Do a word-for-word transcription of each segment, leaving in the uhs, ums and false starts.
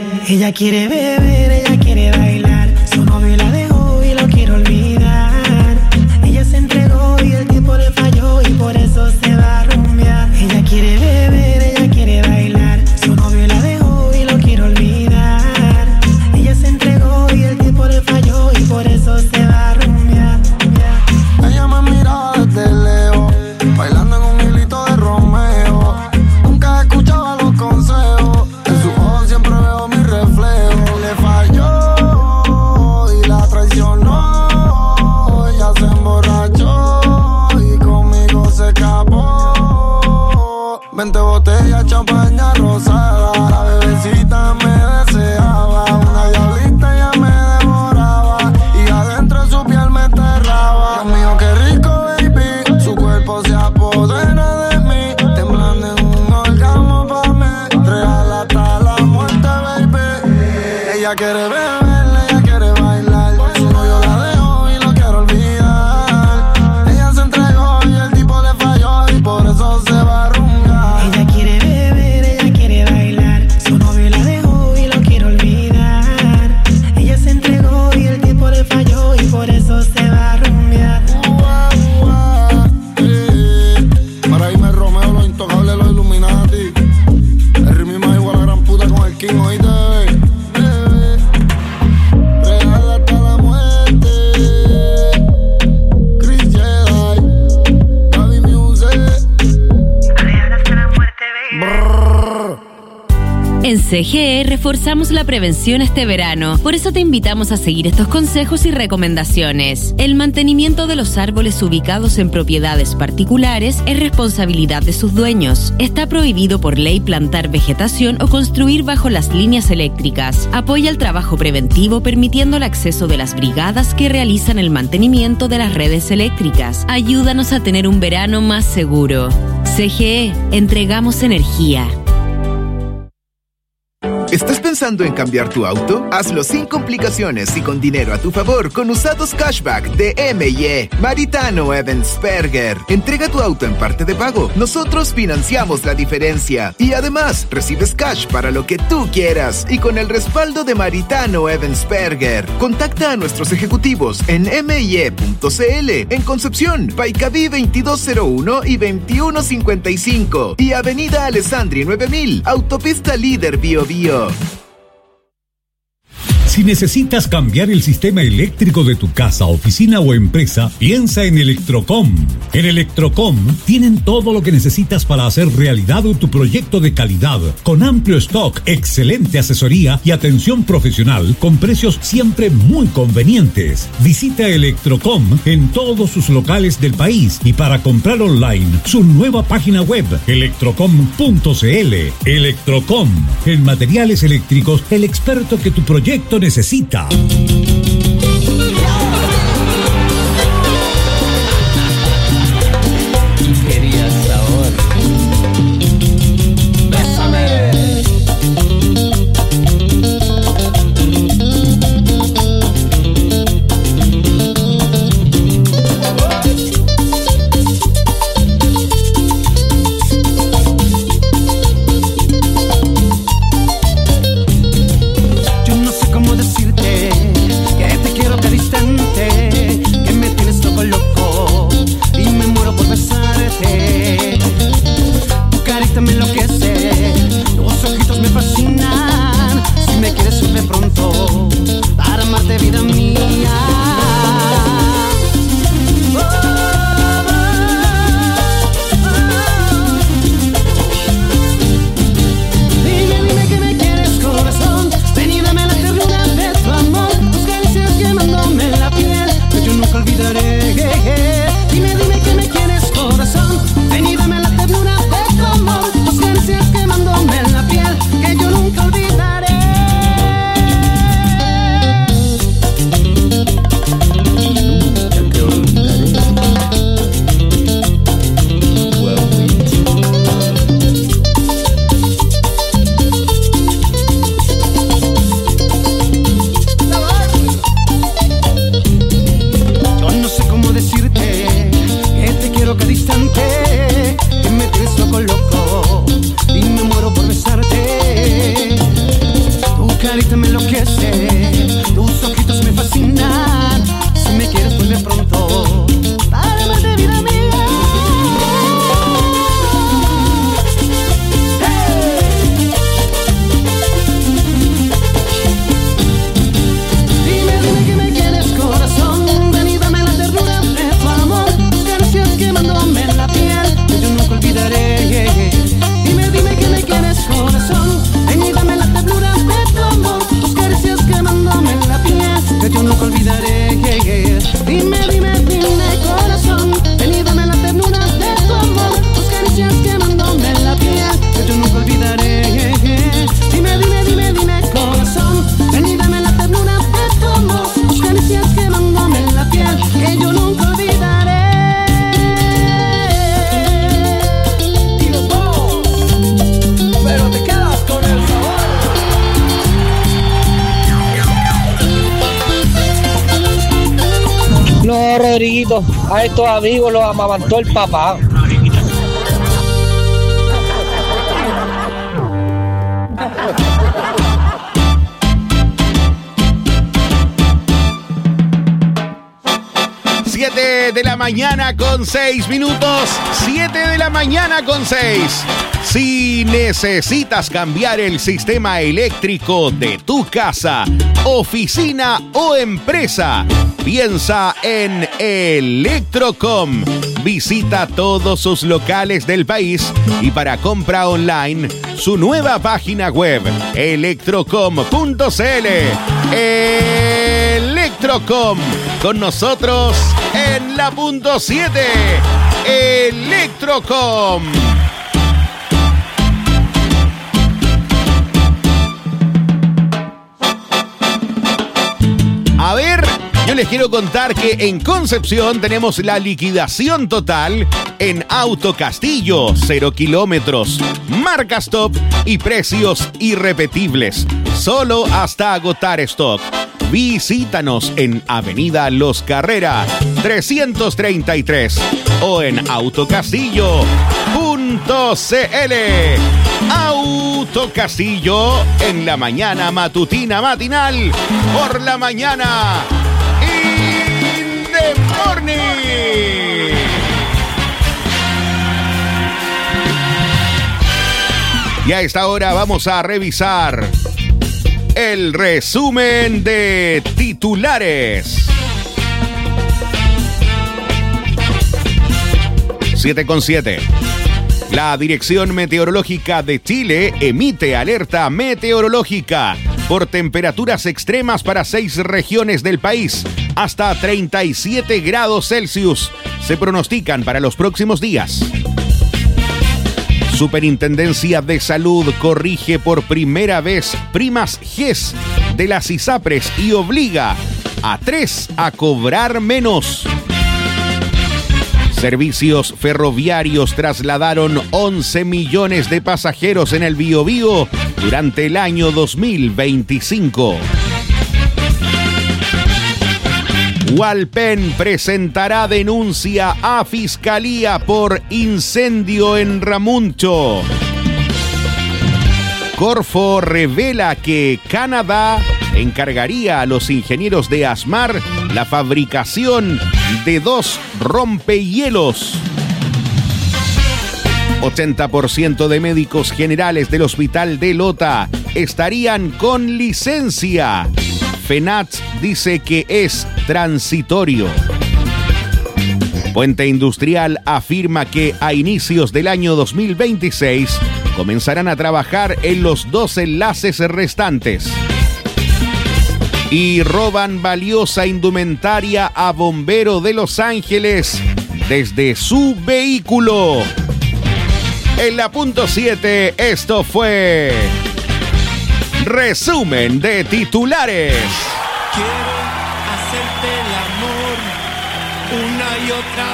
Ella quiere beber, ella quiere bailar. Su novio la dejó y lo quiere olvidar. Ella se entregó y el tipo le falló y por eso se va a rumbear. Ella quiere beber, ella quiere bailar. Su novio la dejó y lo quiere olvidar. Ella se entregó y el tipo le falló y por eso se va a rumbear. Ella me miraba desde lejos, bailando en un hilito de Romeo. Nunca escuchaba los consejos, en sus ojos siempre veo mi reflejo. Le falló y la traicionó. Ella se emborrachó y conmigo se escapó. Veinte botellas, champaña rosada. La bebecita me deseaba. Una diablita ya me devoraba y adentro de su piel me enterraba. Dios mío, qué rico, baby. Su cuerpo se apodera de mí, temblando en un orgasmo pa' mí. Real hasta la muerte, baby. Ella quiere beber, ella quiere bailar. Su novio la dejó y lo quiere olvidar. Ella se entregó y el tipo le falló y por eso se va a rumbear. Ella quiere beber, ella quiere bailar. Su novio la dejó y lo quiere olvidar. Ella se entregó y el tipo le falló y por eso se va a rumbear. Ua, ua, eh. Para irme Romeo, los intocables, los Illuminati. El ritmo más igual a la gran puta con el King, oíste, bebé. Real hasta la muerte. Chris Jedi, Gaby Music. Real hasta la muerte, baby. Brrr. En C G E reforzamos la prevención este verano, por eso te invitamos a seguir estos consejos y recomendaciones. El mantenimiento de los árboles ubicados en propiedades particulares es responsabilidad de sus dueños. Está prohibido por ley plantar vegetación o construir bajo las líneas eléctricas. Apoya el trabajo preventivo permitiendo el acceso de las brigadas que realizan el mantenimiento de las redes eléctricas. Ayúdanos a tener un verano más seguro. C G E, entregamos energía. ¿Estás pensando en cambiar tu auto? Hazlo sin complicaciones y con dinero a tu favor con Usados Cashback de M y E. Maritano Evansperger. Entrega tu auto en parte de pago. Nosotros financiamos la diferencia. Y además, recibes cash para lo que tú quieras. Y con el respaldo de Maritano Evansperger. Contacta a nuestros ejecutivos en m y e punto c l, en Concepción, Paicaví veintidós cero uno y veintiuno cincuenta y cinco. Y Avenida Alessandri nueve mil, Autopista Líder Bio Bio. Si necesitas cambiar el sistema eléctrico de tu casa, oficina o empresa, piensa en Electrocom. En Electrocom tienen todo lo que necesitas para hacer realidad tu proyecto de calidad, con amplio stock, excelente asesoría y atención profesional, con precios siempre muy convenientes. Visita Electrocom en todos sus locales del país y para comprar online, su nueva página web, electrocom punto c l. Electrocom, en materiales eléctricos, el experto que tu proyecto necesita. Quería sabor. Bésame. Yo no sé cómo decirte miradita me enloquece, tus ojitos me fascinan. Si me quieres vuelve pronto para más de vida mía. Dime, dime que me quieres, corazón. Ven y dame la ternura de tu amor. Tus caricias quemándome en la piel, que yo nunca olvidaré. Dime, dime, dime, corazón. Ven y dame la ternura de tu amor. Tus caricias quemándome en la piel, que yo nunca olvidaré. Dime, dime, dime, dime, corazón. Ven y dame la ternura de tu amor. Tus caricias quemándome en la piel, que yo nunca olvidaré. Pero te quedas con el sabor. No, Rodriguito, a estos amigos los amamantó el papá. siete de la mañana con seis minutos. siete de la mañana con seis. Si necesitas cambiar el sistema eléctrico de tu casa, oficina o empresa, piensa en Electrocom. Visita todos sus locales del país y para compra online, su nueva página web, electrocom punto c l. Electrocom, con nosotros en la punto siete. Electrocom. A ver, yo les quiero contar que en Concepción tenemos la liquidación total en Auto Castillo, cero kilómetros, marca stop y precios irrepetibles, solo hasta agotar stock. Visítanos en Avenida Los Carrera trescientos treinta y tres o en autocastillo punto c l. Auto Castillo en la mañana matutina matinal, por la mañana in the morning. Y a esta hora vamos a revisar el resumen de titulares. siete con siete. La Dirección Meteorológica de Chile emite alerta meteorológica por temperaturas extremas para seis regiones del país. Hasta treinta y siete grados Celsius se pronostican para los próximos días. Superintendencia de Salud corrige por primera vez primas G E S de las ISAPRES y obliga a tres a cobrar menos. Servicios ferroviarios trasladaron once millones de pasajeros en el Biobío durante el año dos mil veinticinco. Hualpén presentará denuncia a Fiscalía por incendio en Ramuncho. Corfo revela que Canadá encargaría a los ingenieros de ASMAR la fabricación de dos rompehielos. ochenta por ciento de médicos generales del Hospital de Lota estarían con licencia. FENAT dice que es transitorio. Puente Industrial afirma que a inicios del año dos mil veintiséis comenzarán a trabajar en los dos enlaces restantes. Y roban valiosa indumentaria a bombero de Los Ángeles desde su vehículo. En la punto siete, esto fue resumen de titulares. Quiero hacerte el amor una y otra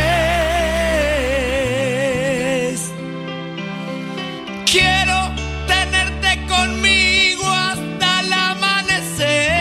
vez. Quiero tenerte conmigo hasta el amanecer.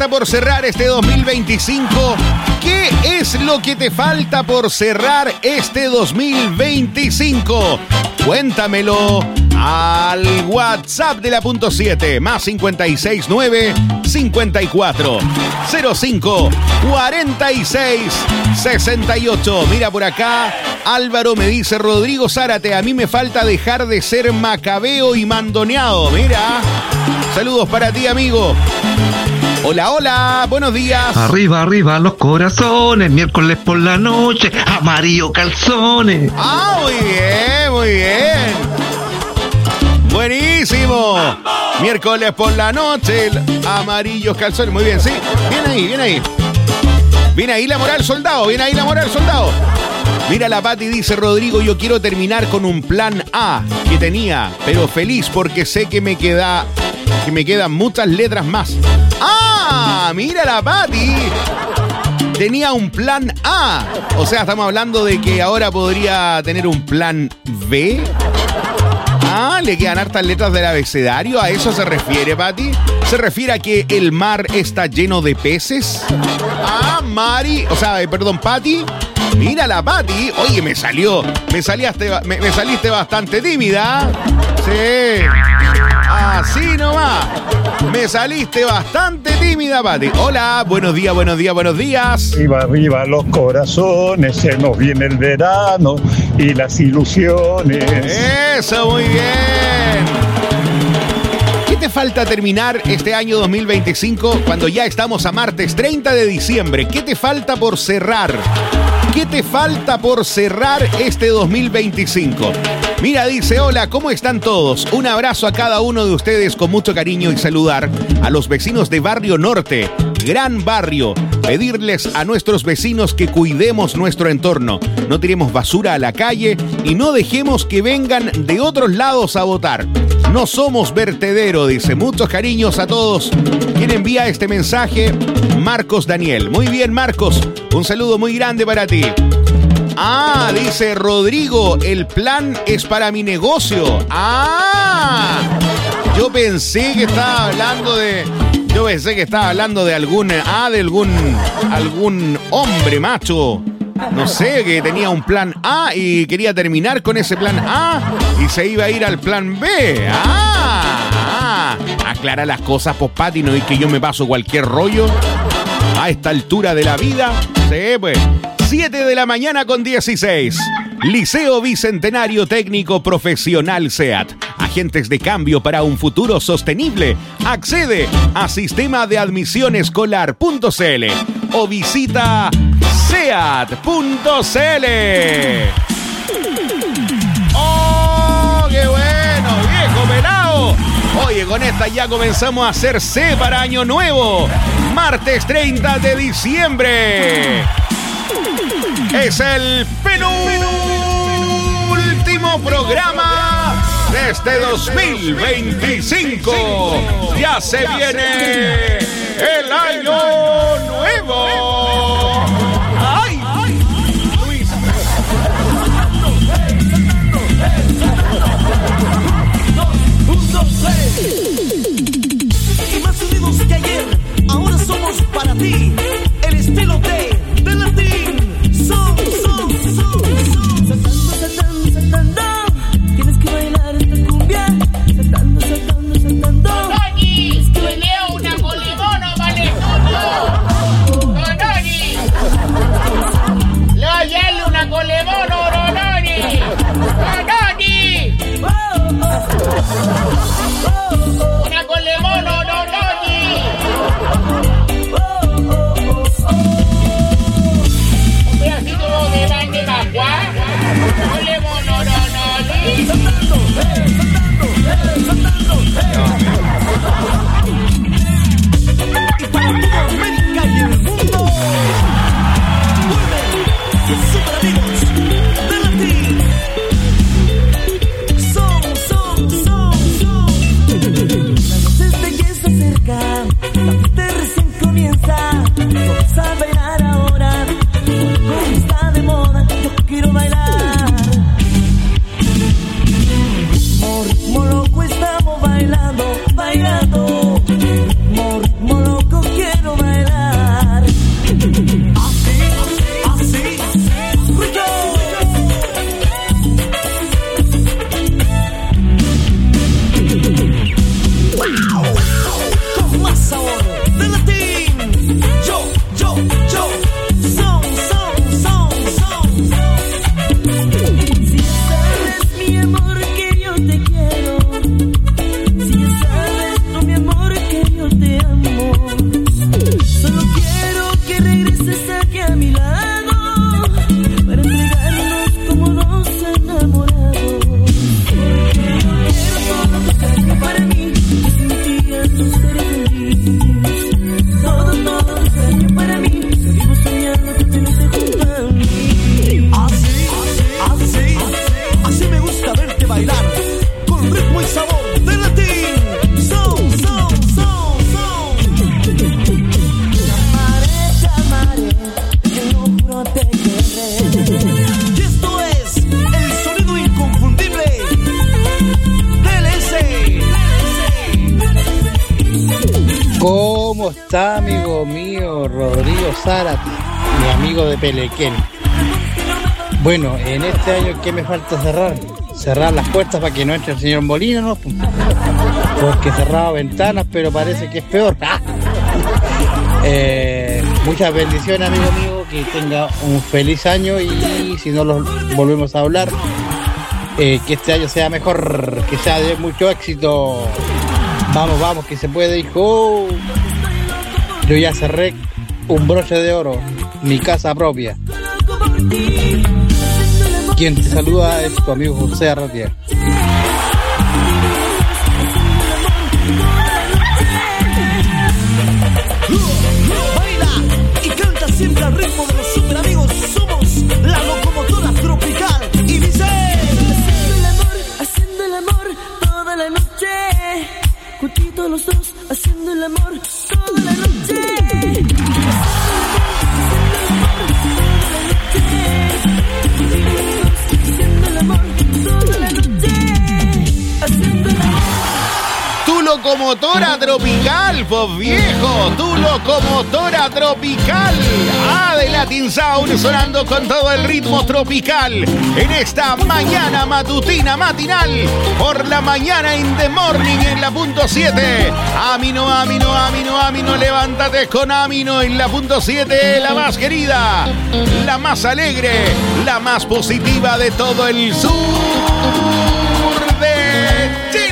por cerrar este dos mil veinticinco? ¿Qué es lo que te falta por cerrar este dos mil veinticinco? Cuéntamelo al WhatsApp de la punto siete, más cincuenta y seis nueve, cincuenta y cuatro, cero cinco, cuarenta y seis, sesenta y ocho. Mira por acá, Álvaro me dice: Rodrigo Zárate, a mí me falta dejar de ser macabeo y mandoneado. Mira, saludos para ti, amigo. Hola, hola, buenos días. Arriba, arriba los corazones, miércoles por la noche, amarillo calzones. Ah, muy bien, muy bien. Buenísimo. Miércoles por la noche, amarillos calzones. Muy bien, sí. Bien ahí, bien ahí. Bien ahí la moral, soldado. Bien ahí la moral, soldado. Mira, la Pati dice: Rodrigo, yo quiero terminar con un plan A que tenía, pero feliz porque sé que me queda, que me quedan muchas letras más. ¡Ah! Mira la Pati. Tenía un plan A. O sea, estamos hablando de que ahora podría tener un plan B. Ah, le quedan hartas letras del abecedario. ¿A eso se refiere, Pati? ¿Se refiere a que el mar está lleno de peces? Ah, Mari, o sea, perdón, Pati. Mira la Pati. Oye, me salió, me saliste, me, me saliste bastante tímida. Sí. Así nomás. Me saliste bastante tímida, Pati. Hola, buenos días, buenos días, buenos días. Arriba, arriba los corazones, se nos viene el verano y las ilusiones. Eso, muy bien. ¿Qué te falta terminar este año dos mil veinticinco cuando ya estamos a martes treinta de diciembre? ¿Qué te falta por cerrar? ¿Qué te falta por cerrar este dos mil veinticinco? Mira, dice: hola, ¿cómo están todos? Un abrazo a cada uno de ustedes con mucho cariño y saludar a los vecinos de Barrio Norte, gran barrio. Pedirles a nuestros vecinos que cuidemos nuestro entorno, no tiremos basura a la calle y no dejemos que vengan de otros lados a votar. No somos vertedero, dice. Muchos cariños a todos. ¿Quién envía este mensaje? Marcos Daniel. Muy bien, Marcos. Un saludo muy grande para ti. Ah, dice Rodrigo, el plan es para mi negocio. Ah, yo pensé que estaba hablando de... Yo pensé que estaba hablando de algún... Ah, de algún... Algún hombre macho. No sé, que tenía un plan A y quería terminar con ese plan A y se iba a ir al plan B. Ah, ah. Aclara las cosas, pues, Pati, no es que yo me paso cualquier rollo a esta altura de la vida. Sí, pues. siete de la mañana con dieciséis. Liceo Bicentenario Técnico Profesional SEAT. Agentes de cambio para un futuro sostenible. Accede a sistema de admisión escolar punto c l o visita seat punto c l. ¡Oh, qué bueno, viejo pelado! Oye, con esta ya comenzamos a hacer C para Año Nuevo. Martes treinta de diciembre. Es el penúltimo programa de este dos mil veinticinco. Ya se viene el Año Nuevo. ¡Ay! Luis. Y más unidos que ayer, ahora somos para ti el estilo de de latín. Son, son, son, son. Saltando, saltando, saltando. Tienes que bailar esta cumbia. Saltando, saltando, saltando. Tononi, te leo una colemono, vale todo. Tononi. Leo yale una colemono, Tononi. Tononi. Una colemono, Tononi. Un pedacito de pan de magua. Colemono, Tononi. Saltando, eh, saltando, eh, saltando, eh. Y para toda América y el mundo, vuelven sus super amigos de latín. Son, son, son, son. ¿Cómo está, amigo mío Rodrigo Zárate, mi amigo de Pelequén? Bueno, en este año, ¿qué me falta cerrar? Cerrar las puertas para que no entre el señor Molina, ¿no? Porque he cerrado ventanas, pero parece que es peor. eh, muchas bendiciones, amigo mío, que tenga un feliz año y si no los volvemos a hablar, eh, que este año sea mejor, que sea de mucho éxito. Vamos, vamos, que se puede, hijo. Yo ya cerré un broche de oro, mi casa propia. Quien te saluda es tu amigo José Arratia. Baila y canta siempre al ritmo de los super amigos. Somos la locomotora tropical. Y dice: haciendo el amor, haciendo el amor toda la noche. Juntitos los dos, haciendo el amor toda la noche. Tu locomotora tropical, pues viejo, tu locomotora tropical. Ah, de Latin Sound sonando con todo el ritmo tropical en esta mañana matutina matinal. Por la mañana in the morning en la punto siete. Amino, Amino, Amino, Amino, levántate con Amino en la punto siete, la más querida, la más alegre, la más positiva de todo el sur de Chile.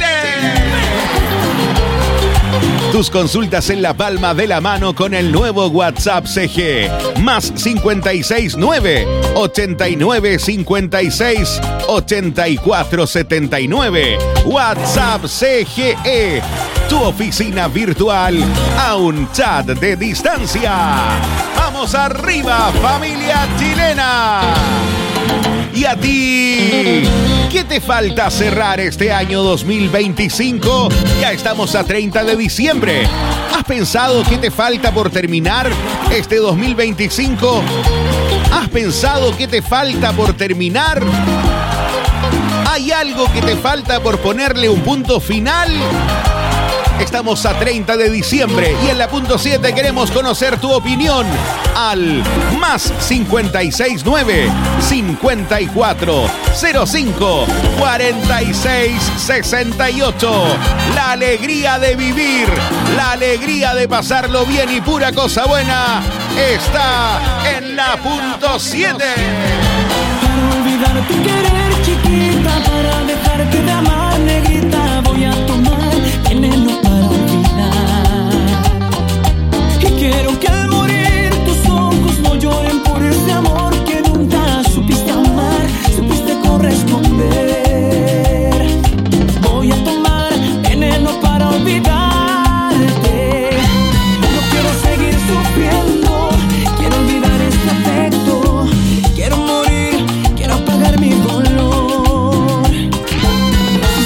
Tus consultas en la palma de la mano con el nuevo WhatsApp C G. Más cincuenta y seis nueve, ochenta y nueve, cincuenta y seis, ochenta y cuatro, setenta y nueve. WhatsApp C G E. Tu oficina virtual a un chat de distancia. ¡Vamos arriba, familia chilena! ¿Y a ti? ¿Qué te falta cerrar este año dos mil veinticinco? Ya estamos a treinta de diciembre. ¿Has pensado qué te falta por terminar este dos mil veinticinco? ¿Has pensado qué te falta por terminar? ¿Hay algo que te falta por ponerle un punto final? Estamos a treinta de diciembre y en la punto siete queremos conocer tu opinión al más cincuenta y seis nueve, cincuenta y cuatro, cero cinco, cuarenta y seis, sesenta y ocho. La alegría de vivir, la alegría de pasarlo bien y pura cosa buena está en la punto siete. Para olvidar tu querer, chiquita, para dejarte de amar, negrita, voy a tomar veneno para olvidar. Y quiero que al morir tus ojos no lloren por ese amor que nunca supiste amar, supiste corresponder. Voy a tomar veneno para olvidarte. No quiero seguir sufriendo, quiero olvidar este afecto. Quiero morir, quiero apagar mi dolor.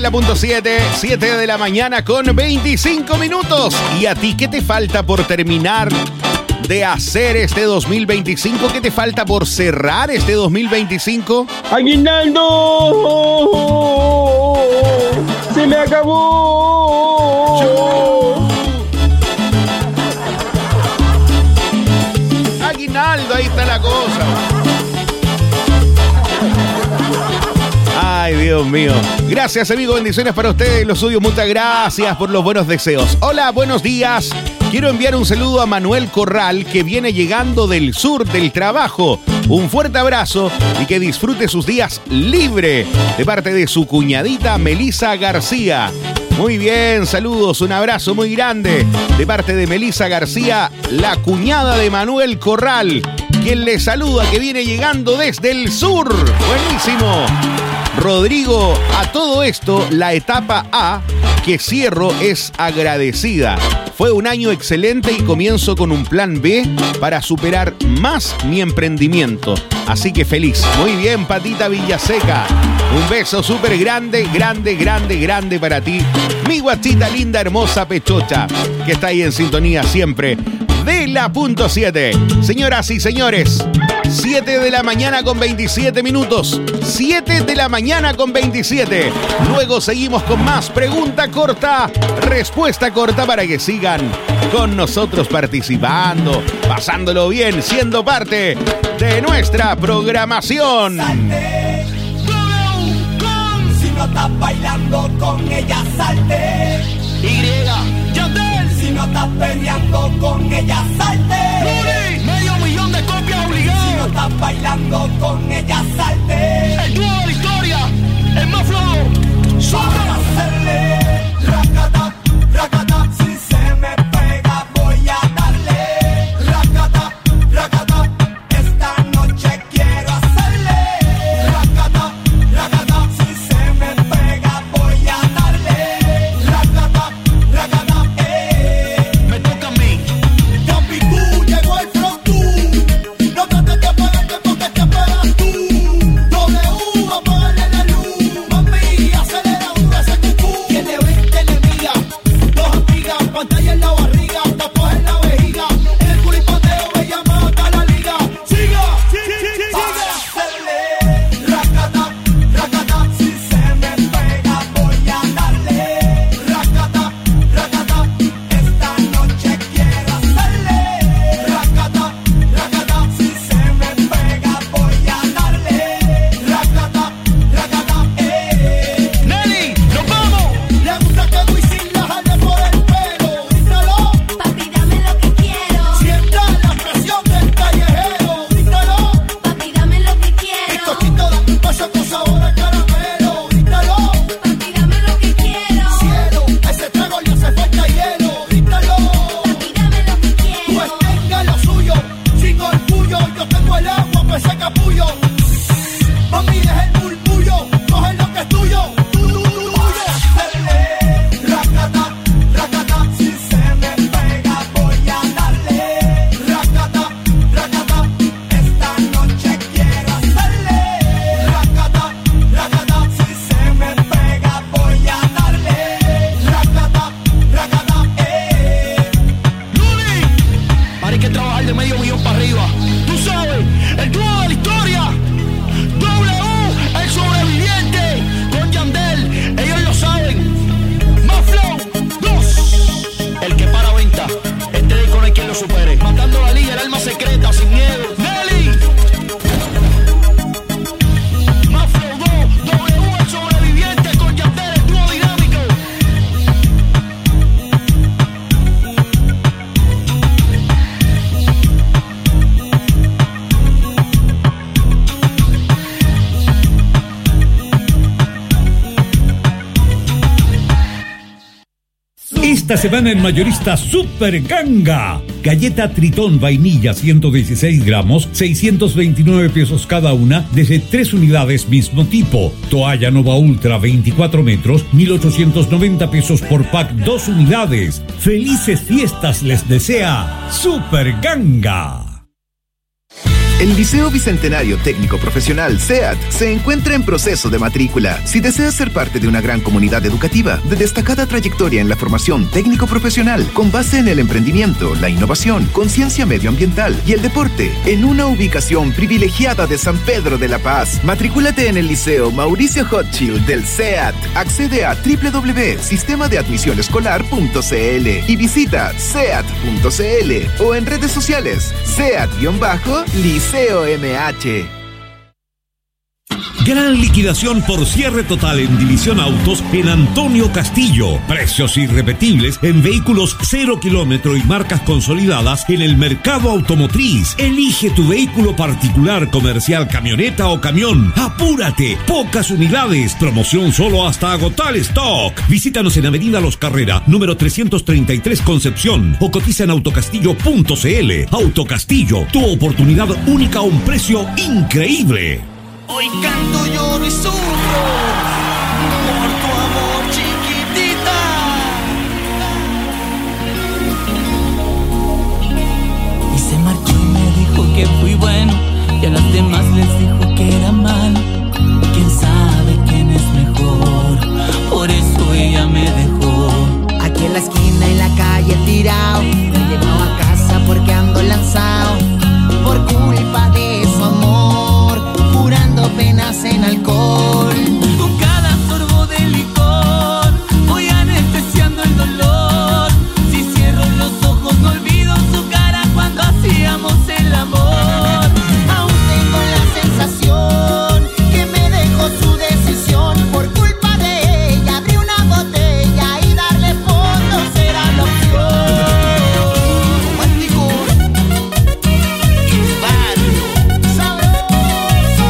en la punto siete, siete de la mañana con veinticinco minutos. ¿Y a ti qué te falta por terminar de hacer este dos mil veinticinco? ¿Qué te falta por cerrar este dos mil veinticinco? ¡Aguinaldo! ¡Se me acabó! Yo... Aguinaldo, ahí está la cosa. Ay, Dios mío. Gracias, amigo. Bendiciones para ustedes, los suyos. Muchas gracias por los buenos deseos. Hola, buenos días. Quiero enviar un saludo a Manuel Corral, que viene llegando del sur del trabajo. Un fuerte abrazo y que disfrute sus días libre de parte de su cuñadita Melisa García. Muy bien, saludos, un abrazo muy grande de parte de Melisa García, la cuñada de Manuel Corral, quien le saluda, que viene llegando desde el sur. Buenísimo. Rodrigo, a todo esto, la etapa A que cierro es agradecida. Fue un año excelente y comienzo con un plan B para superar más mi emprendimiento. Así que feliz. Muy bien, Patita Villaseca. Un beso súper grande, grande, grande, grande para ti. Mi guachita linda, hermosa, pechocha, que está ahí en sintonía siempre de la punto siete. Señoras y señores, siete de la mañana con veintisiete minutos. siete de la mañana con veintisiete. Luego seguimos con más pregunta corta, respuesta corta, para que sigan con nosotros participando, pasándolo bien, siendo parte de nuestra programación. Salte, con, si no estás bailando con ella, salte. Y, Yandel, si no estás peleando con ella, salte. Luli, medio millón de copias obligadas. Si no estás bailando con ella, salte. El dúo de la historia, el más flojo. Vamos a hacerle racata, racata. Si se me pega voy a darle racata, racata. Esta noche quiero hacerle racata, racata. Si se me pega voy a darle racata, racata. Eh. Me toca a mí. Campi, tú llegó el front, tú. No trates de apagarte porque te apagas tú. W, apagarle la luz. Mami, acelera un ese cucú. Tiene veinte enemigas, dos amigas, pantalla en la barriga, tapas en la vejiga. En el culipateo me llama hasta la liga. Siga, siga, hacerle racata, racata. Si se me pega voy a darle racata, racata. Esta noche quiero hacerle racata, racata. Si se me pega voy a darle racata, racata. Eh. Nelly, nos vamos. Le gusta que Wisin la jale por el pelo. Dígalo, papi, dame lo que quiero. Sienta la presión del callejero. Dígalo, papi, dame lo que quiero. Bizcochito de tu paso con sabor a caramelo. Dígalo, papi, dame lo que quiero. Cielo, ese trago le hace falta hielo. Dígalo, papi, dame lo que quiero. Pues tenga lo suyo, sin orgullo. Yo tengo el agua, pues ese capullo. Mami, deja el murmullo, coge lo que es tuyo. Hacerle racata, racata. Si se me pega voy a darle racata, racata. Esta noche quiero hacerle racata, racata. Si se me pega voy a darle racata, racata. Eh. Luli, ahora hay que trabajar de medio millón para arriba. Tú sabes, el dúo de la historia. W, el sobreviviente, con Yandel, ellos lo saben. Más flow, dos, el que para venta. Este disco no hay quien lo supere. Matando la liga, el alma secreta, sin miedo. Nelly. Más flow, dos, W, el sobreviviente, con Yandel, el dúo dinámico. Esta semana en Mayorista Super Ganga. Galleta Tritón vainilla ciento dieciséis gramos, seiscientos veintinueve pesos cada una, desde tres unidades mismo tipo. Toalla Nova Ultra veinticuatro metros, mil ochocientos noventa pesos por pack, dos unidades. Felices fiestas les desea Super Ganga. El Liceo Bicentenario Técnico Profesional SEAT se encuentra en proceso de matrícula. Si deseas ser parte de una gran comunidad educativa de destacada trayectoria en la formación técnico-profesional con base en el emprendimiento, la innovación, conciencia medioambiental y el deporte, en una ubicación privilegiada de San Pedro de la Paz, matricúlate en el Liceo Mauricio Hochschild del SEAT. Accede a doble u doble u doble u punto sistema de admisión escolar punto c l y visita seat punto c l o en redes sociales SEAT-Liceo M H. Gran liquidación por cierre total en División Autos en Antonio Castillo. Precios irrepetibles en vehículos cero kilómetro y marcas consolidadas en el mercado automotriz. Elige tu vehículo particular, comercial, camioneta o camión. ¡Apúrate! Pocas unidades. Promoción solo hasta agotar stock. Visítanos en Avenida Los Carrera, número trescientos treinta y tres Concepción, o cotiza en autocastillo punto c l. Autocastillo, tu oportunidad única a un precio increíble. Hoy canto, lloro y sufro por tu amor, chiquitita. Y se marchó y me dijo que fui bueno, y a las demás les dijo que era mal. Quién sabe quién es mejor, por eso ella me dejó. Aquí en la esquina, en la calle tirado, me llevó a casa porque ando lanzado por culpa de su amor, curando penas en alcohol. Con cada sorbo de licor voy anestesiando el dolor. Si cierro los ojos no olvido su cara cuando hacíamos el amor. Aún tengo la sensación que me dejó su decisión. Por culpa de ella abrí una botella y darle fondo será la opción. Romántico y mi barrio sabroso,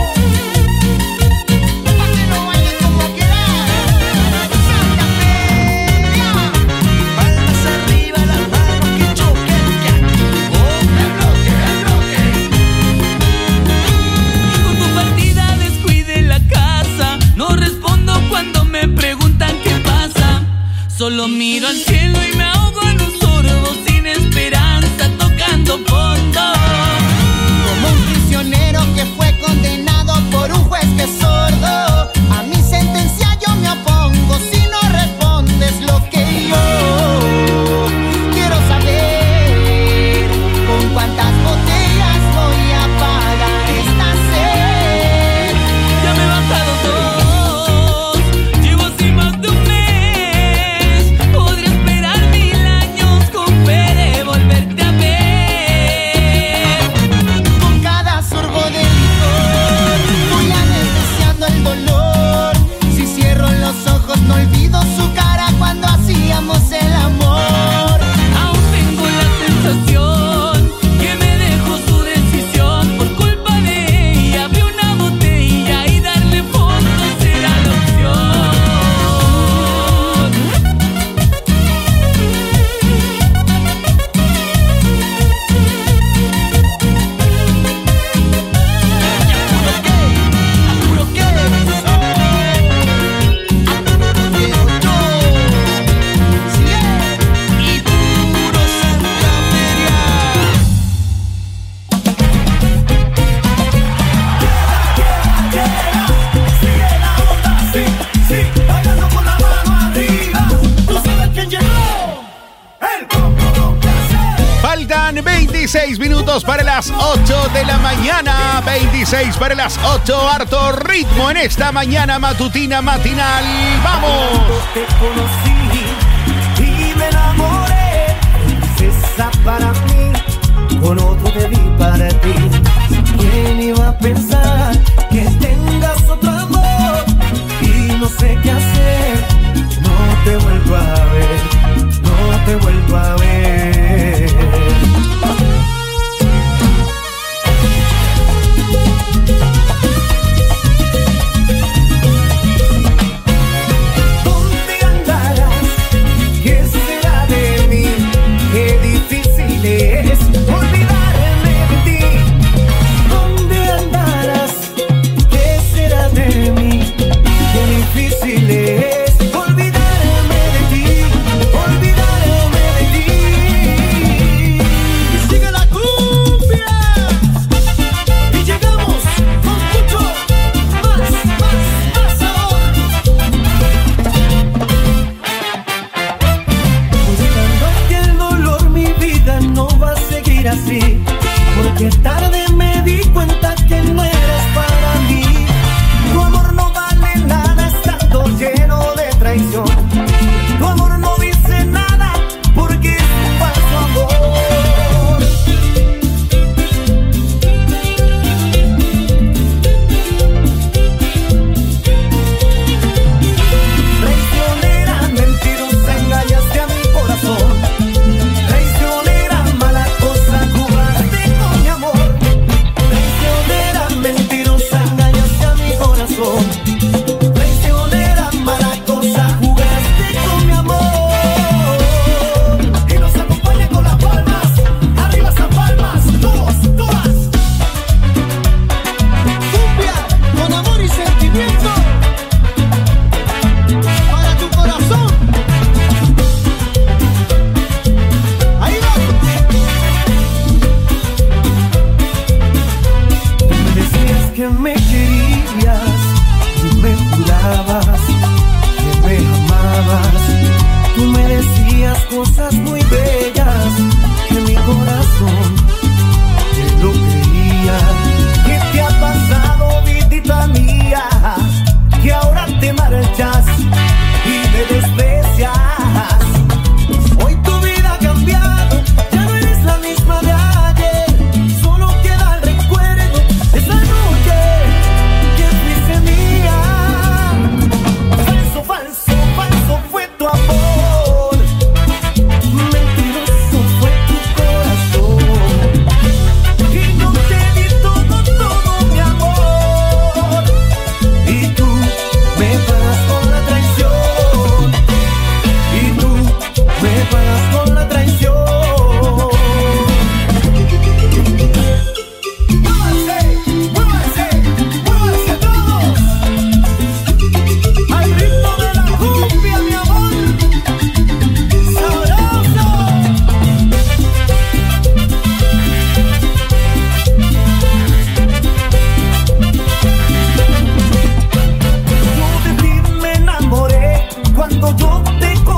pa' que no baile como quieras. Santa Feria, palmas arriba, las manos que choquen, que activó el bloque, el bloque. Y con tu partida descuide la casa. No respondo cuando me preguntan qué pasa. Solo miro al cielo y me ahogo en un sorbo sin esperanza, tocando fondo. Como un prisionero que fue condenado por un juez que es sordo, a mi sentencia yo me opongo si no respondes lo que yo quiero saber. ¿Con cuántas botellas voy a pagar esta sed? Ya me he bajado dos, llevo así más de un mes. Podría esperar mil años con fe de volverte a ver. Con cada sorbo de licor voy anestesiando el dolor. Si cierro los ojos no olvido su cara cuando hacíamos el amor. Aún tengo la sensación que me dejó su decisión. Por culpa de ella abrí una botella y darle fondo será la opción. Apuro que, apuro que quiero yo. Sí, y puro Santa Feria. Sigue la onda, sí, sí, bailando con la mano arriba. ¿Tú sabes quién llegó? El Combo Don Placer. Faltan veintiséis minutos para las ocho de la mañana. veintiséis para las ocho. Harto ritmo en esta mañana matutina matinal. ¡Vamos! Te conocí y me enamoré. Princesa para mí, con otro te vi para ti. ¿Quién iba a pensar que tengas otro amor? Y no sé qué hacer. No te vuelvo a ver, no te vuelvo a ver. ¿Dónde andarás? ¿Qué será de mí? Qué difícil es olvidarme de ti. ¿Dónde andarás?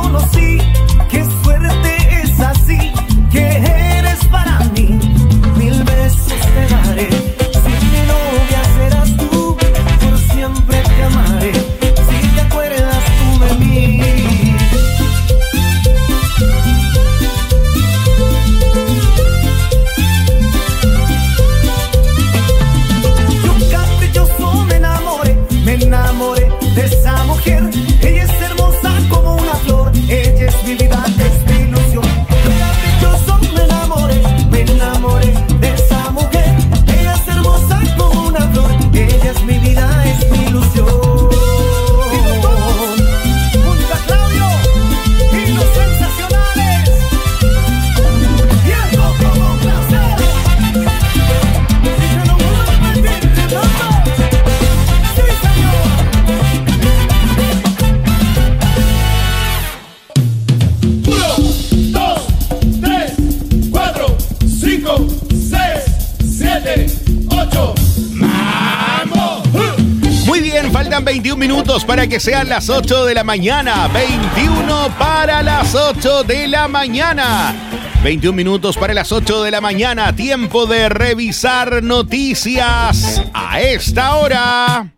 conocí. Qué suerte es así, que eres para mí. Mil besos te daré. Si mi novia serás tú, por siempre te amaré. Si te acuerdas tú de mí. Yo caprichoso me enamoré, me enamoré de esa mujer. Ella es hermosa como una flor, ella es mi vida, es mi ilusión. Yo caprichoso me enamoré, me enamoré de esa mujer. Ella es hermosa como una flor, ella es mi vida, es mi ilusión. Junto a Claudio y los sensacionales, viejo como un placer. Y que no puedo repetir tanto. Sí, señor. Uno, dos, tres, cuatro, cinco, seis, siete, ocho. ¡Vamos! Muy bien, faltan veintiún minutos para que sean las ocho de la mañana. veintiuno para las ocho de la mañana. veintiún minutos para las ocho de la mañana. Tiempo de revisar noticias a esta hora.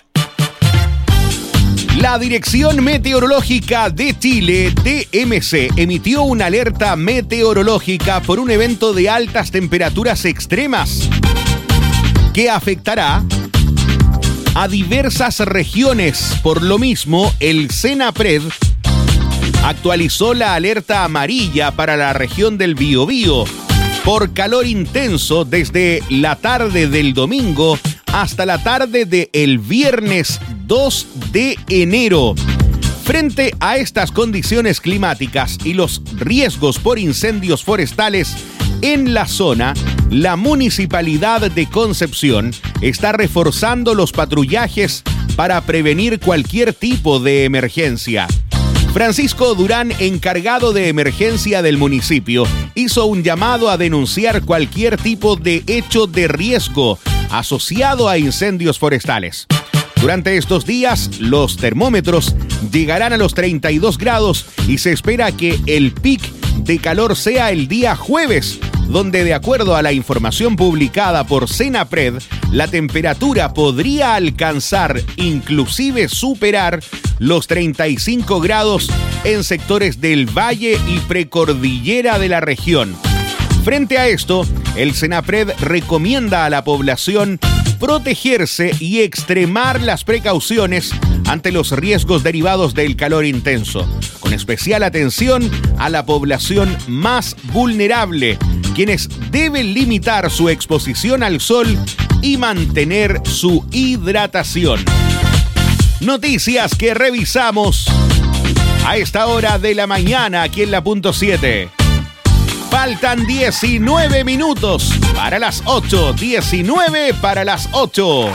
La Dirección Meteorológica de Chile, D M C, emitió una alerta meteorológica por un evento de altas temperaturas extremas que afectará a diversas regiones. Por lo mismo, el Senapred actualizó la alerta amarilla para la región del Biobío por calor intenso desde la tarde del domingo hasta la tarde del viernes dos de enero. Frente a estas condiciones climáticas y los riesgos por incendios forestales en la zona, la Municipalidad de Concepción está reforzando los patrullajes para prevenir cualquier tipo de emergencia. Francisco Durán, encargado de emergencia del municipio, hizo un llamado a denunciar cualquier tipo de hecho de riesgo asociado a incendios forestales. Durante estos días, los termómetros llegarán a los treinta y dos grados y se espera que el pic de calor sea el día jueves, donde, de acuerdo a la información publicada por Senapred, la temperatura podría alcanzar, inclusive superar, los treinta y cinco grados en sectores del valle y precordillera de la región. Frente a esto, el Senapred recomienda a la población protegerse y extremar las precauciones ante los riesgos derivados del calor intenso, con especial atención a la población más vulnerable, quienes deben limitar su exposición al sol y mantener su hidratación. Noticias que revisamos a esta hora de la mañana aquí en la punto siete. Faltan diecinueve minutos para las ocho. diecinueve para las ocho.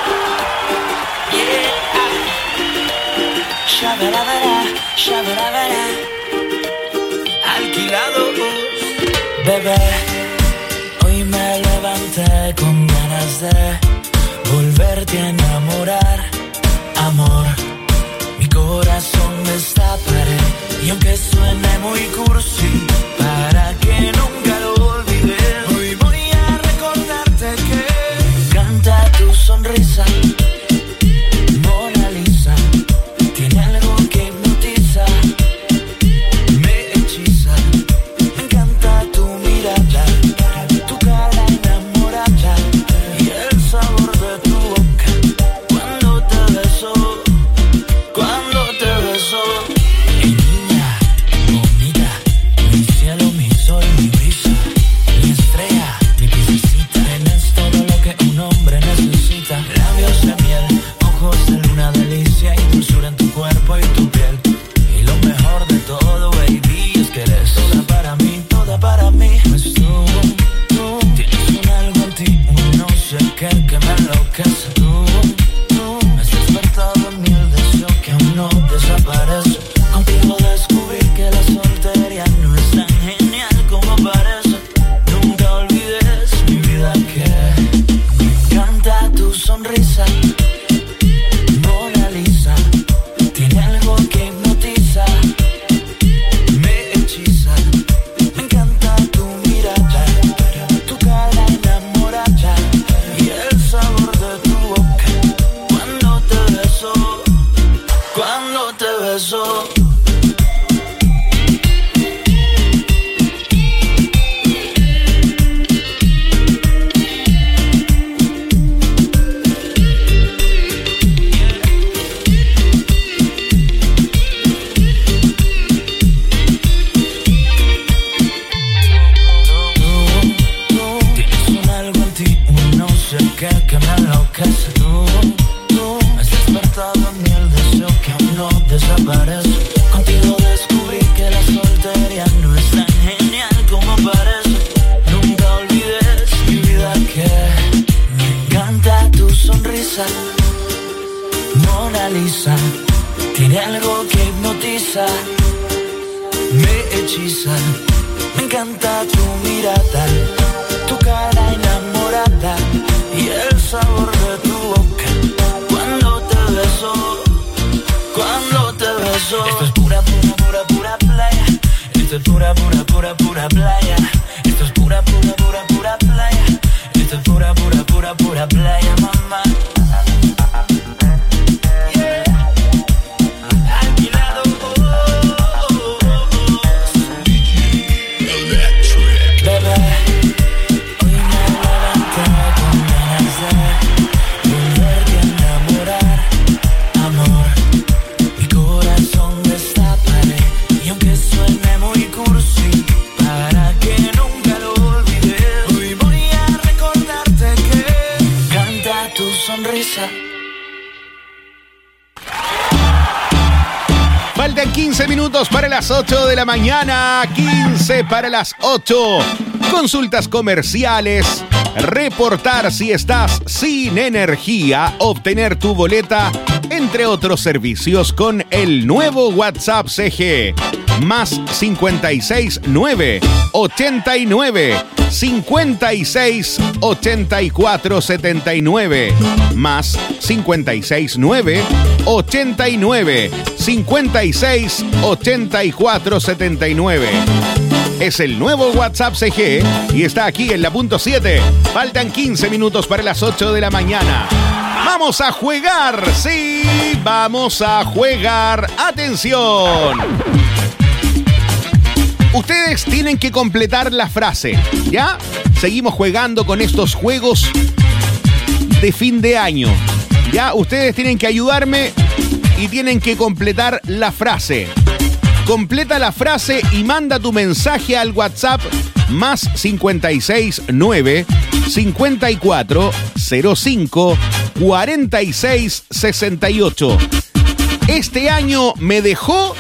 Alquilados. Bebé, hoy me levanté con ganas de volverte a enamorar. Amor, mi corazón destaparé. Y aunque suene muy cursi, para que nunca lo olvides, hoy voy a recordarte que me encanta tu sonrisa. Mona Lisa, tiene algo que hipnotiza, me hechiza. Me encanta tu mirada, tu cara enamorada y el sabor de tu boca cuando te beso, cuando te beso. Hey niña, bonita, me hechiza. Me encanta tu mirada, tu cara enamorada y el sabor de tu boca cuando te beso, cuando te beso. Esto es pura, pura, pura, pura playa. Esto es pura, pura, pura, pura playa. Esto es pura, pura, pura, pura playa. Esto es pura, pura, pura, pura playa, mamá. Faltan quince minutos para las ocho de la mañana. quince para las ocho. Consultas comerciales. Reportar si estás sin energía. Obtener tu boleta. Entre otros servicios con el nuevo WhatsApp C G. Más cincuenta y seis nueve ochenta y nueve cincuenta y seis ochenta y cuatro setenta y nueve. Más cincuenta y seis nueve ochenta y nueve cincuenta y seis ochenta y cuatro setenta y nueve. Es el nuevo WhatsApp C G y está aquí en la punto siete. Faltan quince minutos para las ocho de la mañana. Vamos a jugar, sí, vamos a jugar. Atención. Ustedes tienen que completar la frase, ¿ya? Seguimos jugando con estos juegos de fin de año. Ya, ustedes tienen que ayudarme y tienen que completar la frase. Completa la frase y manda tu mensaje al WhatsApp más cincuenta y seis nueve cincuenta y cuatro cero cinco cuarenta y seis sesenta y ocho. Este año me dejó...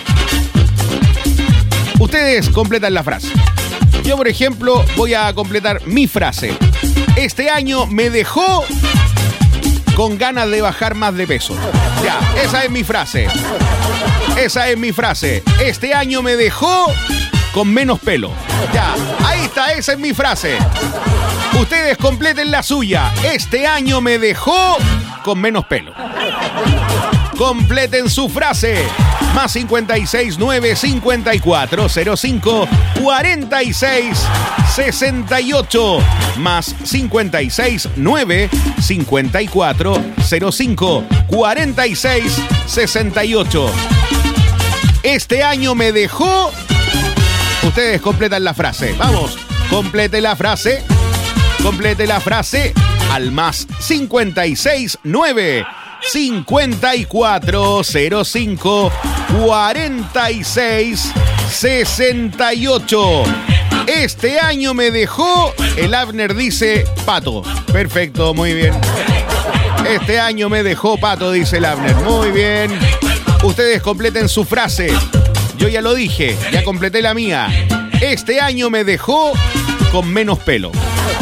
Ustedes completan la frase. Yo, por ejemplo, voy a completar mi frase. Este año me dejó con ganas de bajar más de peso. Ya, esa es mi frase. Esa es mi frase. Este año me dejó con menos pelo. Ya, ahí está, esa es mi frase. Ustedes completen la suya. Este año me dejó con menos pelo. Completen su frase. Más cincuenta y seis nueve cincuenta y cuatro cero cinco cuarenta y seis sesenta y ocho. Más cincuenta y seis nueve cincuenta y cuatro cero cinco cuarenta y seis sesenta y ocho. Este año me dejó... Ustedes completan la frase. Vamos, complete la frase. Complete la frase al más cincuenta y seis nueve cincuenta y cuatro cero cinco cuarenta y seis sesenta y ocho. Este año me dejó... El Abner dice Pato. Perfecto, muy bien. Este año me dejó Pato, dice el Abner. Muy bien. Ustedes completen su frase. Yo ya lo dije, ya completé la mía. Este año me dejó con menos pelo.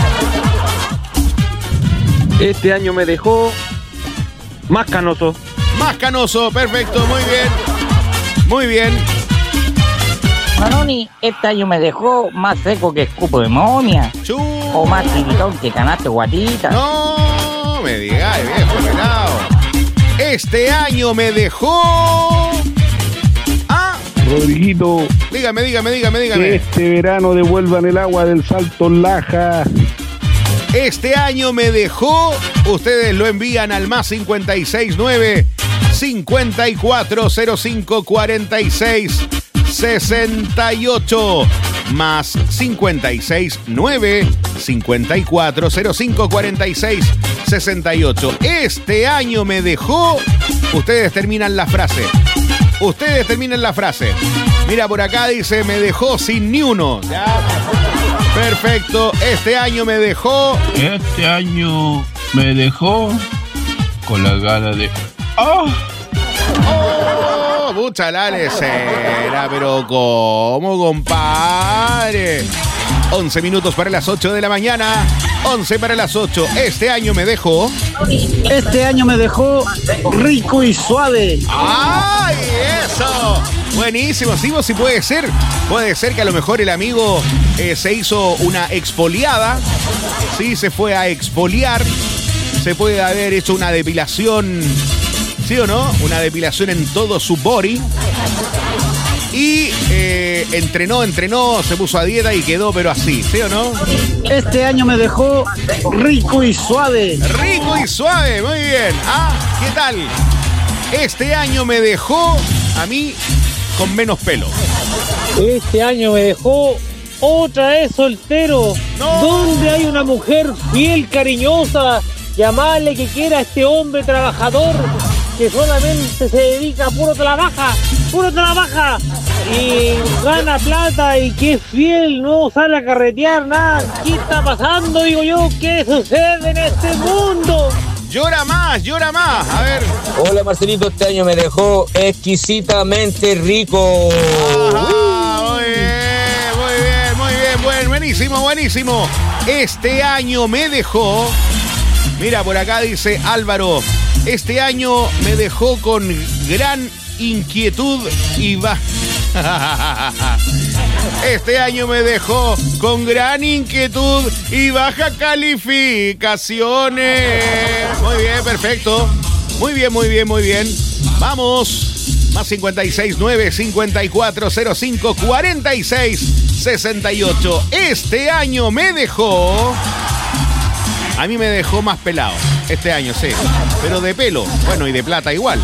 Este año me dejó más canoso. Más canoso, perfecto, muy bien. Muy bien. Manoni, este año me dejó más seco que escupo de momia. Chú. O más tiritón que canaste guatita. No me digas, viejo pelado. Este año me dejó... Ah. Rodriguito. Dígame, dígame, dígame, dígame. Que este verano devuelvan el agua del Salto Laja. Este año me dejó... Ustedes lo envían al más cincuenta y seis nueve cincuenta y cuatro cero cinco cuarenta y seis sesenta y ocho. Más cincuenta y seis nueve cincuenta y cuatro cero cinco cuarenta y seis sesenta y ocho. Este año me dejó... Ustedes terminan la frase. Ustedes terminan la frase. Mira, por acá dice, me dejó sin ni uno. ¿Ya? Perfecto. Este año me dejó... Este año me dejó con las ganas de... ¡Oh! ¡Oh! Mucha la lecera, pero ¿cómo, compadre? once minutos para las ocho de la mañana. once para las ocho. Este año me dejó. Este año me dejó rico y suave. ¡Ay, eso! Buenísimo, sí, sí puede ser. Puede ser que a lo mejor el amigo eh, se hizo una exfoliada. Sí, se fue a exfoliar. Se puede haber hecho una depilación, ¿sí o no? Una depilación en todo su body. Y eh, entrenó, entrenó, se puso a dieta y quedó, pero así, ¿sí o no? Este año me dejó rico y suave. Rico y suave, muy bien. Ah, ¿qué tal? Este año me dejó a mí con menos pelo. Este año me dejó otra vez soltero. No. ¿Dónde hay una mujer fiel, cariñosa, llamarle que quiera a este hombre trabajador que solamente se dedica a puro trabaja, puro trabaja y gana plata y que es fiel, no sale a carretear nada? ¿Qué está pasando, digo yo? ¿Qué sucede en este mundo? Llora más, llora más, a ver. Hola Marcelito, este año me dejó exquisitamente rico. Ajá, muy bien, muy bien, muy bien, buen, buenísimo, buenísimo. Este año me dejó, mira, por acá dice Álvaro, este año me dejó con gran inquietud y va. Este año me dejó con gran inquietud y baja calificaciones. Muy bien, perfecto. Muy bien, muy bien, muy bien. Vamos. Más cincuenta y seis, nueve, cincuenta y cuatro, cero cinco, cuarenta y seis, sesenta y ocho. Este año me dejó... A mí me dejó más pelado. Este año, sí. Pero de pelo. Bueno, y de plata igual.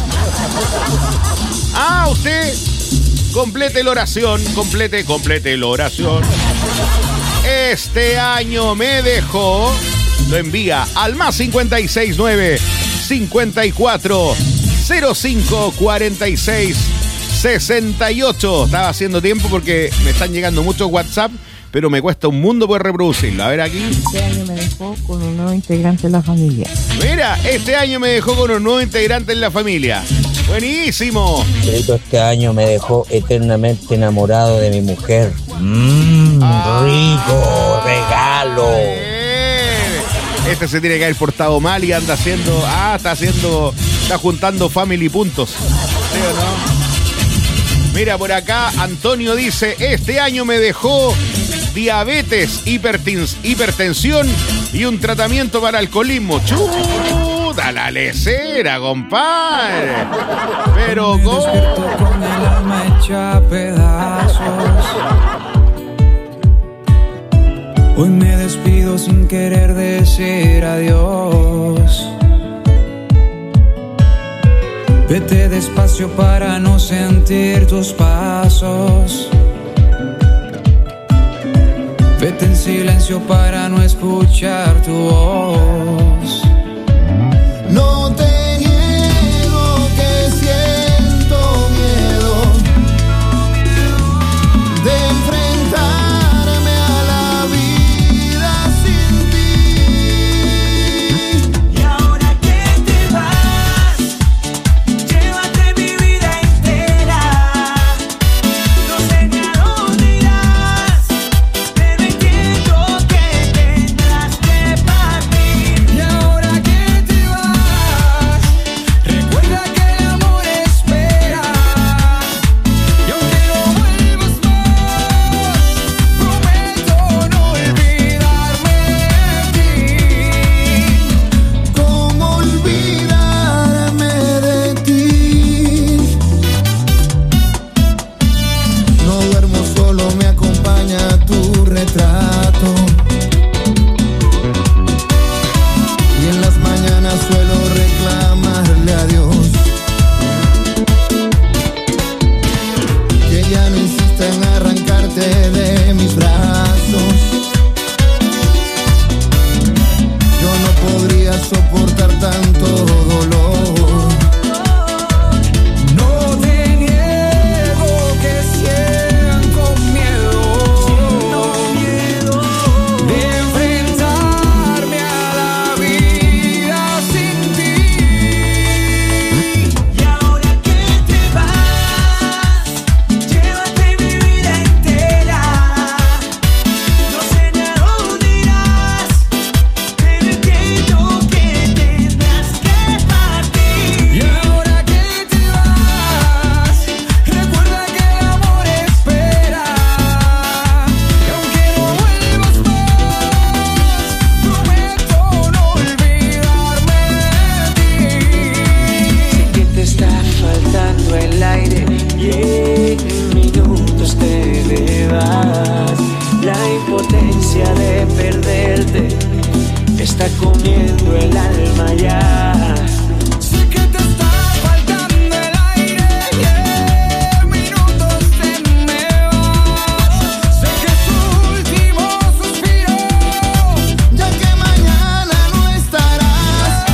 Ah, usted... Complete la oración, complete, complete la oración. Este año me dejó, lo envía al más cincuenta y seis, nueve, cincuenta y cuatro, cero cinco, cuarenta y seis, sesenta y ocho. Estaba haciendo tiempo porque me están llegando muchos WhatsApp, pero me cuesta un mundo poder reproducirlo. A ver aquí. Este año me dejó con un nuevo integrante en la familia. Mira, este año me dejó con un nuevo integrante en la familia. ¡Buenísimo! Este año me dejó eternamente enamorado de mi mujer. Mmm, rico, regalo. Este se tiene que haber portado mal y anda haciendo... Ah, está haciendo... Está juntando family puntos. ¿Sí o no? Mira, por acá Antonio dice, este año me dejó diabetes, hipertens- hipertensión y un tratamiento para alcoholismo. ¡Chuta la lecera, compadre! Pero me despierto con el alma hecha a pedazos. Hoy me despido sin querer decir adiós. Vete despacio para no sentir tus pasos. Vete en silencio para no escuchar tu voz. No te niego que siento miedo de enfrentarme a la vida sin ti. Y ahora que te vas, llévate mi vida entera. No sé ni a dónde irás, pero entiendo que tendrás que partir. vas. La impotencia de perderte está comiendo el alma ya. Sé que te está faltando el aire, yeah. Minutos se me van. Sé que es tu último suspiro, ya que mañana no estarás.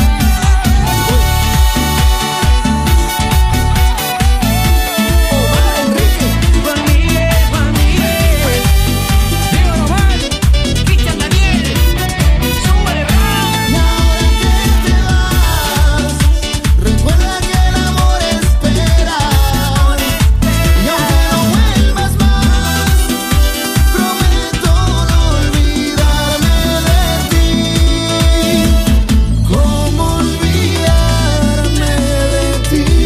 Omar Enrique, Juan Miguel, Juan Miguel, Diego Román, Cristian Daniel, súbale, Y ahora que te vas, recuerda que el amor espera. Y aunque no vuelvas más, prometo no olvidarme de ti. ¿Cómo olvidarme de ti?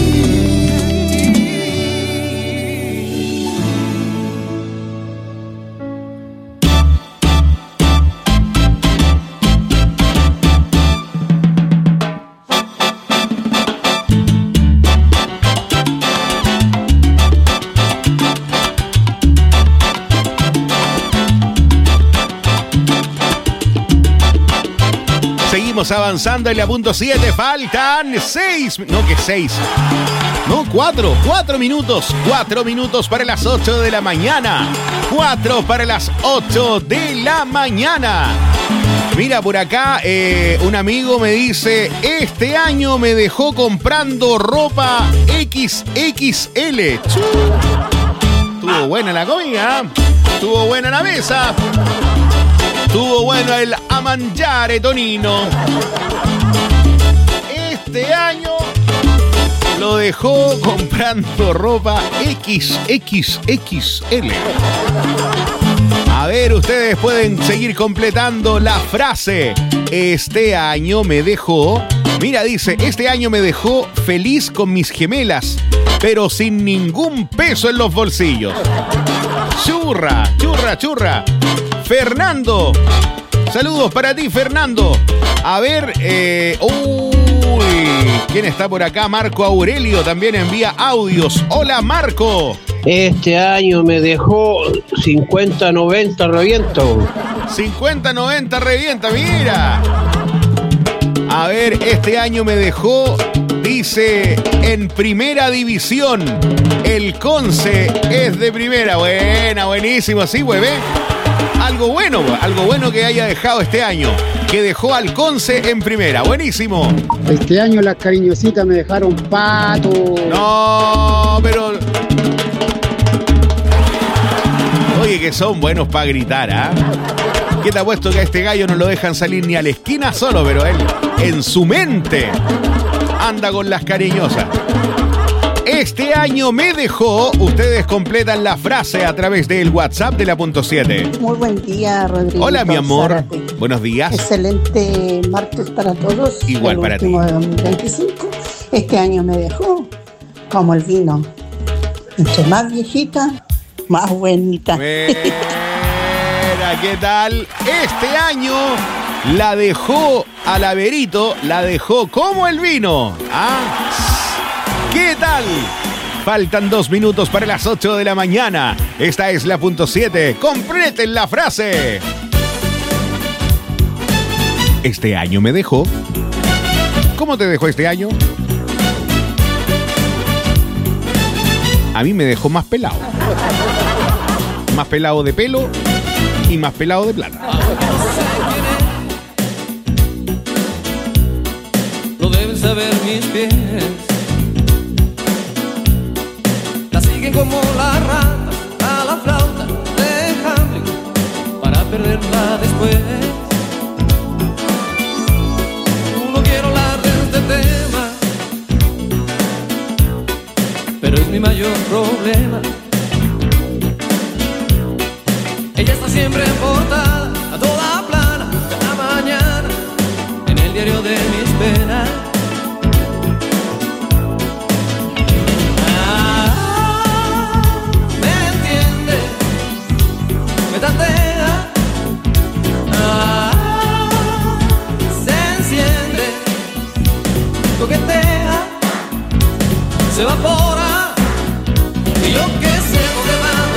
Seguimos avanzando en la punto siete. Faltan seis. No, que seis. No, cuatro. Cuatro minutos. Cuatro minutos para las ocho de la mañana. Cuatro para las ocho de la mañana. Mira, por acá eh, un amigo me dice: este año me dejó comprando ropa equis equis ele. Estuvo buena la comida. Estuvo buena la mesa. Estuvo bueno el amangiare, Tonino. Este año lo dejó comprando ropa equis equis equis ele. A ver, ustedes pueden seguir completando la frase. Este año me dejó... Mira, dice, este año me dejó feliz con mis gemelas, pero sin ningún peso en los bolsillos. Churra, churra, churra. Fernando. Saludos para ti, Fernando. A ver, eh, uy, ¿quién está por acá? Marco Aurelio también envía audios. Hola, Marco. Este año me dejó cincuenta noventa reviento. cincuenta noventa revienta, mira. A ver, este año me dejó, dice, en primera división. El Conce es de primera. Buena, buenísimo, sí, hueve. Algo bueno, algo bueno que haya dejado este año. Que dejó al Conce en primera. Buenísimo. Este año las cariñositas me dejaron pato. No, pero... Oye, que son buenos para gritar, ¿ah? ¿eh? ¿Qué te ha puesto que a este gallo no lo dejan salir ni a la esquina solo? Pero él, en su mente, anda con las cariñosas. Este año me dejó. Ustedes completan la frase a través del WhatsApp de la punto siete. Muy buen día, Rodrigo. Hola, mi amor. Zárate. Buenos días. Excelente martes para todos. Igual el para ti. último de dos mil veinticinco. Este año me dejó como el vino. Entre más viejita, más buenita. Mira, ¿qué tal? Este año la dejó al Averito, la dejó como el vino. ¿Ah? ¿Qué tal? Faltan dos minutos para las ocho de la mañana. Esta es la punto siete. Completen la frase. Este año me dejó. ¿Cómo te dejó este año? A mí me dejó más pelado. Más pelado de pelo y más pelado de plata. Lo deben saber mis pies. La siguen como la rata a la flauta de Hamlet para perderla después. No quiero hablar de este tema, pero es mi mayor problema. Ella está siempre por